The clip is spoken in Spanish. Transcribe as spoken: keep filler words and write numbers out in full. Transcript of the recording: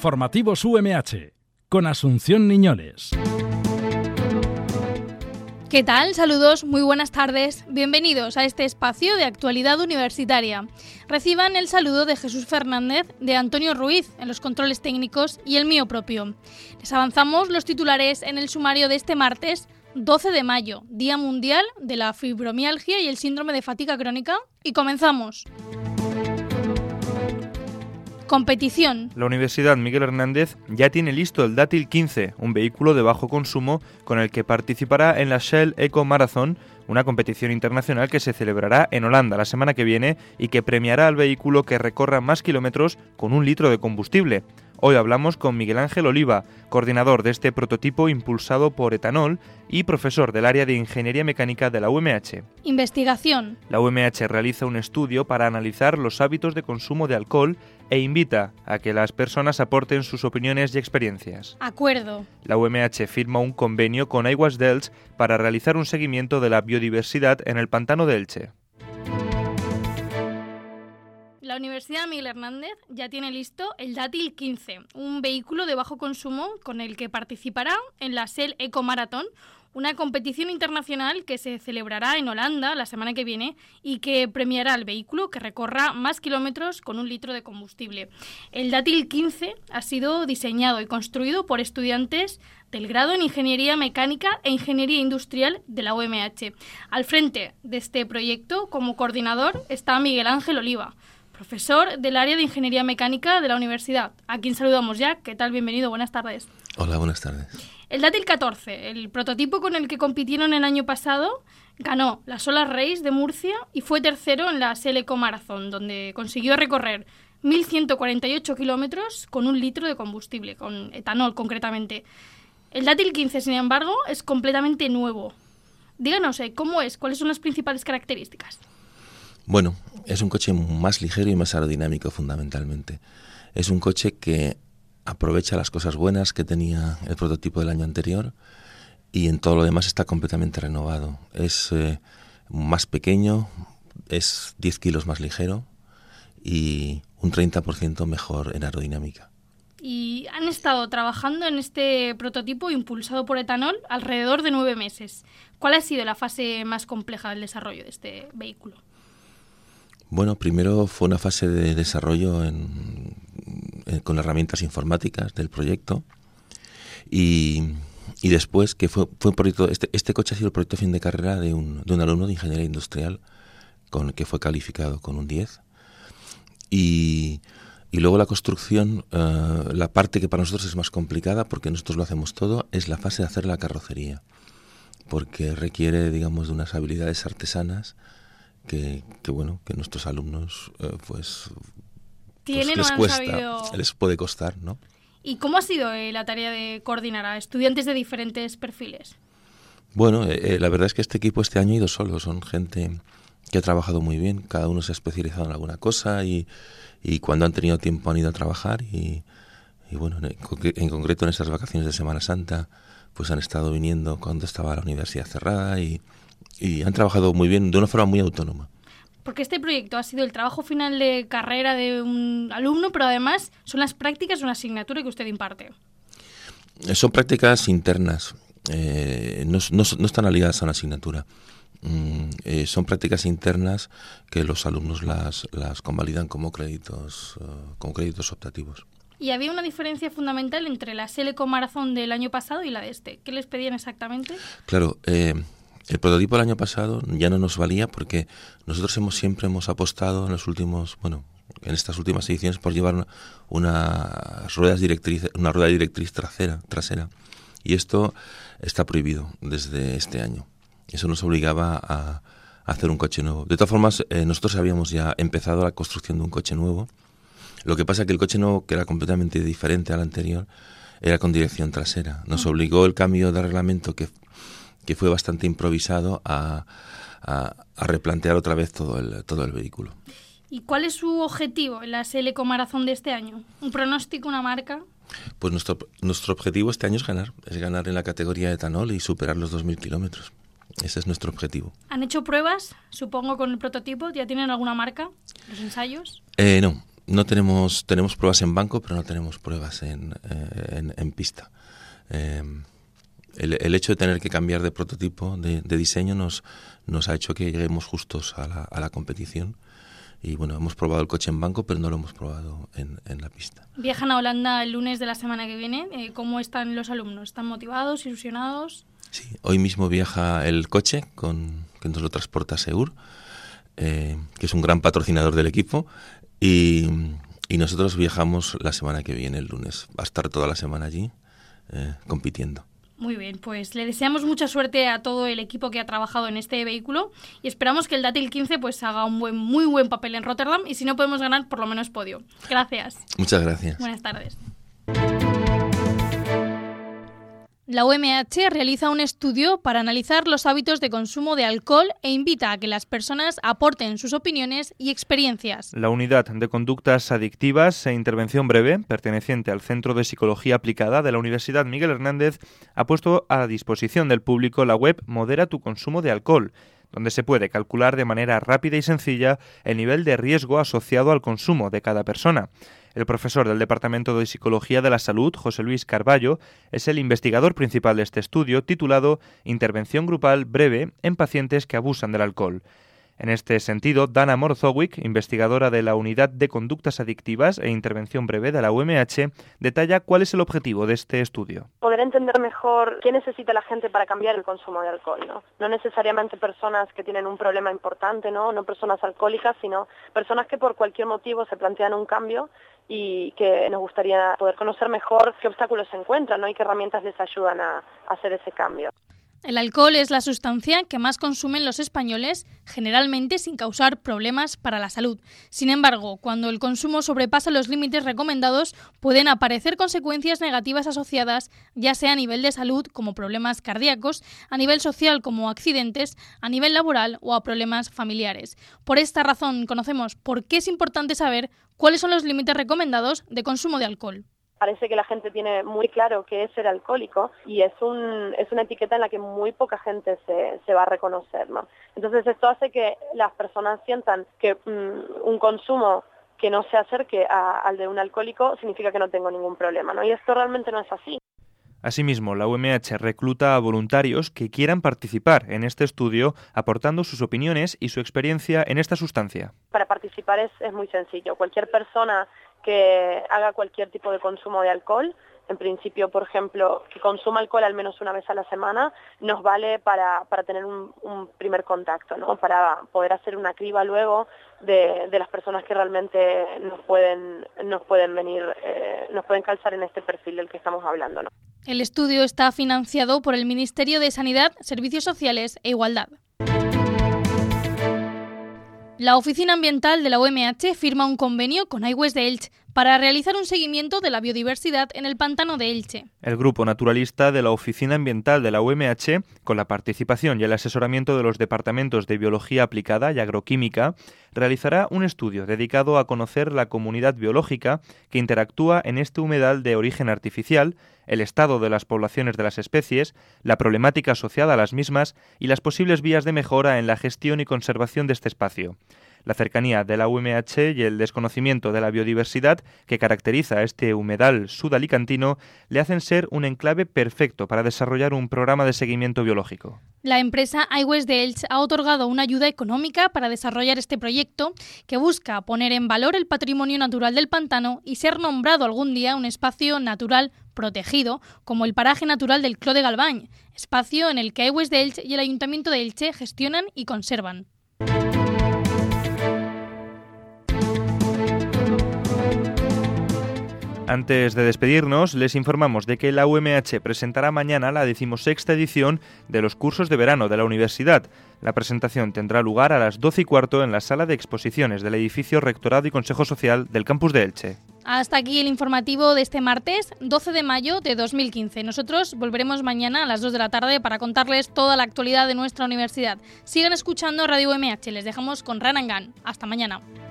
Informativos U M H, con Asunción Niñoles. ¿Qué tal? Saludos, muy buenas tardes. Bienvenidos a este espacio de actualidad universitaria. Reciban el saludo de Jesús Fernández, de Antonio Ruiz en los controles técnicos y el mío propio. Les avanzamos los titulares en el sumario de este martes doce de mayo, Día Mundial de la Fibromialgia y el Síndrome de Fatiga Crónica, y comenzamos. Competición. La Universidad Miguel Hernández ya tiene listo el Dátil quince, un vehículo de bajo consumo con el que participará en la Shell Eco Marathon, una competición internacional que se celebrará en Holanda la semana que viene y que premiará al vehículo que recorra más kilómetros con un litro de combustible. Hoy hablamos con Miguel Ángel Oliva, coordinador de este prototipo impulsado por etanol y profesor del área de Ingeniería Mecánica de la U M H. Investigación. La U M H realiza un estudio para analizar los hábitos de consumo de alcohol e invita a que las personas aporten sus opiniones y experiencias. Acuerdo. La U M H firma un convenio con Aigües d'Elx para realizar un seguimiento de la biodiversidad en el pantano de Elche. La Universidad Miguel Hernández ya tiene listo el Dátil quince, un vehículo de bajo consumo con el que participará en la Shell Eco Marathon, una competición internacional que se celebrará en Holanda la semana que viene y que premiará al vehículo que recorra más kilómetros con un litro de combustible. El Dátil quince ha sido diseñado y construido por estudiantes del grado en Ingeniería Mecánica e Ingeniería Industrial de la U M H. Al frente de este proyecto, como coordinador, está Miguel Ángel Oliva, profesor del área de Ingeniería Mecánica de la universidad, a quien saludamos ya. ¿Qué tal? Bienvenido, buenas tardes. Hola, buenas tardes. El Dátil catorce, el prototipo con el que compitieron el año pasado, ganó la Solar Race de Murcia y fue tercero en la Shell Eco Marathon, donde consiguió recorrer mil ciento cuarenta y ocho kilómetros con un litro de combustible, con etanol concretamente. El Dátil quince, sin embargo, es completamente nuevo. Díganos, ¿eh? ¿cómo es? ¿Cuáles son las principales características? Bueno, es un coche más ligero y más aerodinámico fundamentalmente. Es un coche que aprovecha las cosas buenas que tenía el prototipo del año anterior y en todo lo demás está completamente renovado. Es eh, más pequeño, es diez kilos más ligero y un treinta por ciento mejor en aerodinámica. Y han estado trabajando en este prototipo impulsado por etanol alrededor de nueve meses. ¿Cuál ha sido la fase más compleja del desarrollo de este vehículo? Bueno, primero fue una fase de desarrollo en, en, con herramientas informáticas del proyecto y, y después que fue, fue un proyecto, este, este coche ha sido el proyecto fin de carrera de un, de un alumno de Ingeniería Industrial con el que fue calificado con un diez y, y luego la construcción, uh, la parte que para nosotros es más complicada porque nosotros lo hacemos todo, es la fase de hacer la carrocería porque requiere, digamos, de unas habilidades artesanas Que, que bueno, que nuestros alumnos eh, pues, pues les han cuesta, sabido... les puede costar, ¿no? ¿Y cómo ha sido eh, la tarea de coordinar a estudiantes de diferentes perfiles? Bueno, eh, la verdad es que este equipo este año ha ido solo, son gente que ha trabajado muy bien, cada uno se ha especializado en alguna cosa y, y cuando han tenido tiempo han ido a trabajar y, y bueno, en, en concreto en estas vacaciones de Semana Santa pues han estado viniendo cuando estaba la universidad cerrada y Y han trabajado muy bien, de una forma muy autónoma. Porque este proyecto ha sido el trabajo final de carrera de un alumno, pero además son las prácticas una asignatura que usted imparte. Son prácticas internas, eh, no, no, no están ligadas a una asignatura. Mm, eh, son prácticas internas que los alumnos las, las convalidan como créditos, uh, como créditos optativos. Y había una diferencia fundamental entre la Shell Eco Marathon del año pasado y la de este. ¿Qué les pedían exactamente? Claro, eh, el prototipo del año pasado ya no nos valía porque nosotros hemos siempre hemos apostado en los últimos, bueno, en estas últimas ediciones por llevar una, una ruedas directriz, una rueda directriz trasera, trasera, y esto está prohibido desde este año. Eso nos obligaba a, a hacer un coche nuevo. De todas formas, eh, nosotros habíamos ya empezado la construcción de un coche nuevo. Lo que pasa es que el coche nuevo, que era completamente diferente al anterior, era con dirección trasera. Nos obligó el cambio de reglamento que que fue bastante improvisado a, a, a replantear otra vez todo el, todo el vehículo. ¿Y cuál es su objetivo en la Shell Eco Marathon de este año? ¿Un pronóstico, una marca? Pues nuestro, nuestro objetivo este año es ganar, es ganar en la categoría de etanol y superar los dos mil kilómetros. Ese es nuestro objetivo. ¿Han hecho pruebas, supongo, con el prototipo? ¿Ya tienen alguna marca, los ensayos? Eh, no, no tenemos tenemos pruebas en banco, pero no tenemos pruebas en, eh, en, en pista. Eh, el, el hecho de tener que cambiar de prototipo, de, de diseño, nos, nos ha hecho que lleguemos justos a la, a la competición. Y bueno, hemos probado el coche en banco, pero no lo hemos probado en, en la pista. Viajan a Holanda el lunes de la semana que viene. Eh, ¿Cómo están los alumnos? ¿Están motivados, ilusionados? Sí, hoy mismo viaja el coche con, que nos lo transporta Seur, eh, que es un gran patrocinador del equipo, y, y nosotros viajamos la semana que viene, el lunes. Va a estar toda la semana allí eh, compitiendo. Muy bien, pues le deseamos mucha suerte a todo el equipo que ha trabajado en este vehículo y esperamos que el Dátil quince pues haga un buen, muy buen papel en Rotterdam y si no podemos ganar, por lo menos podio. Gracias. Muchas gracias. Buenas tardes. La U M H realiza un estudio para analizar los hábitos de consumo de alcohol e invita a que las personas aporten sus opiniones y experiencias. La Unidad de Conductas Adictivas e Intervención Breve, perteneciente al Centro de Psicología Aplicada de la Universidad Miguel Hernández, ha puesto a disposición del público la web Modera tu consumo de alcohol, donde se puede calcular de manera rápida y sencilla el nivel de riesgo asociado al consumo de cada persona. El profesor del Departamento de Psicología de la Salud, José Luis Carballo, es el investigador principal de este estudio titulado Intervención Grupal Breve en pacientes que abusan del alcohol. En este sentido, Dana Morzowick, investigadora de la Unidad de Conductas Adictivas e Intervención Breve de la U M H, detalla cuál es el objetivo de este estudio. Poder entender mejor qué necesita la gente para cambiar el consumo de alcohol, ¿no? No necesariamente personas que tienen un problema importante, ¿no? No personas alcohólicas, sino personas que por cualquier motivo se plantean un cambio y que nos gustaría poder conocer mejor qué obstáculos se encuentran, ¿no? Y qué herramientas les ayudan a, a hacer ese cambio. El alcohol es la sustancia que más consumen los españoles, generalmente sin causar problemas para la salud. Sin embargo, cuando el consumo sobrepasa los límites recomendados, pueden aparecer consecuencias negativas asociadas, ya sea a nivel de salud, como problemas cardíacos, a nivel social, como accidentes, a nivel laboral o a problemas familiares. Por esta razón, conocemos por qué es importante saber cuáles son los límites recomendados de consumo de alcohol. Parece que la gente tiene muy claro qué es ser alcohólico y es un es una etiqueta en la que muy poca gente se, se va a reconocer, ¿no? Entonces esto hace que las personas sientan que mmm, un consumo que no se acerque a, al de un alcohólico significa que no tengo ningún problema, ¿no? Y esto realmente no es así. Asimismo, la U M H recluta a voluntarios que quieran participar en este estudio aportando sus opiniones y su experiencia en esta sustancia. Para participar es, es muy sencillo. Cualquier persona que haga cualquier tipo de consumo de alcohol, en principio, por ejemplo, que consuma alcohol al menos una vez a la semana, nos vale para, para tener un, un primer contacto, ¿no? Para poder hacer una criba luego de, de las personas que realmente nos pueden, nos pueden venir, eh, nos pueden calzar en este perfil del que estamos hablando, ¿no? El estudio está financiado por el Ministerio de Sanidad, Servicios Sociales e Igualdad. La Oficina Ambiental de la U M H firma un convenio con iWest de Elche para realizar un seguimiento de la biodiversidad en el pantano de Elche. El grupo naturalista de la Oficina Ambiental de la U M H, con la participación y el asesoramiento de los departamentos de Biología Aplicada y Agroquímica, realizará un estudio dedicado a conocer la comunidad biológica que interactúa en este humedal de origen artificial, el estado de las poblaciones de las especies, la problemática asociada a las mismas y las posibles vías de mejora en la gestión y conservación de este espacio. La cercanía de la U M H y el desconocimiento de la biodiversidad que caracteriza a este humedal sudalicantino le hacen ser un enclave perfecto para desarrollar un programa de seguimiento biológico. La empresa iWest de Elche ha otorgado una ayuda económica para desarrollar este proyecto que busca poner en valor el patrimonio natural del pantano y ser nombrado algún día un espacio natural protegido como el paraje natural del Clos de Galvany, espacio en el que iWest de Elche y el Ayuntamiento de Elche gestionan y conservan. Antes de despedirnos, les informamos de que la U M H presentará mañana la decimosexta edición de los cursos de verano de la universidad. La presentación tendrá lugar a las doce y cuarto en la sala de exposiciones del edificio Rectorado y Consejo Social del campus de Elche. Hasta aquí el informativo de este martes, doce de mayo de dos mil quince. Nosotros volveremos mañana a las dos de la tarde para contarles toda la actualidad de nuestra universidad. Sigan escuchando Radio U M H, les dejamos con Run and Gun. Hasta mañana.